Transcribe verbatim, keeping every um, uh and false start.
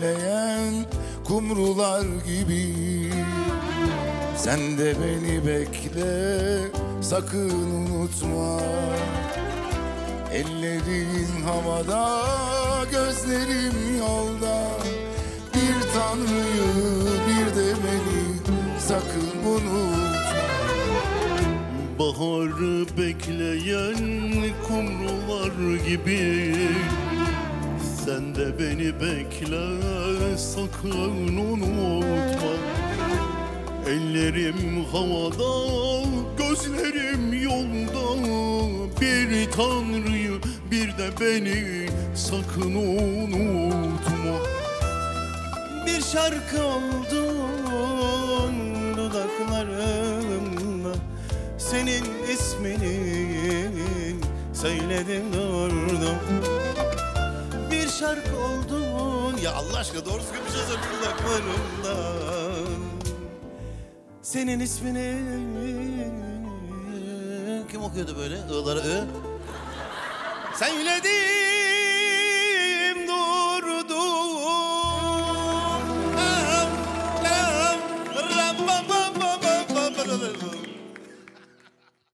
bekleyen kumrular gibi. Sen de beni bekle, sakın unutma. Ellerin havada, gözlerim yolda. Bir Tanrı'yı, bir de beni sakın unutma. Baharı bekleyen kumrular gibi. Sen de beni bekle, sakın unutma. Ellerim havada, gözlerim yolda. Bir Tanrı'yı, bir de beni sakın unutma. Bir şarkı oldun dudaklarımda, senin ismini söyledim durdum. Bir şarkı oldun, ya Allah aşkına doğru düzgün bir şey söyle dudaklarımda. Senin ismini kim okuyordu böyle? I'ları I. Söyledim.